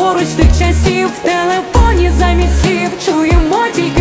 поруч тих часів, в телефоні замість слів чуємо тільки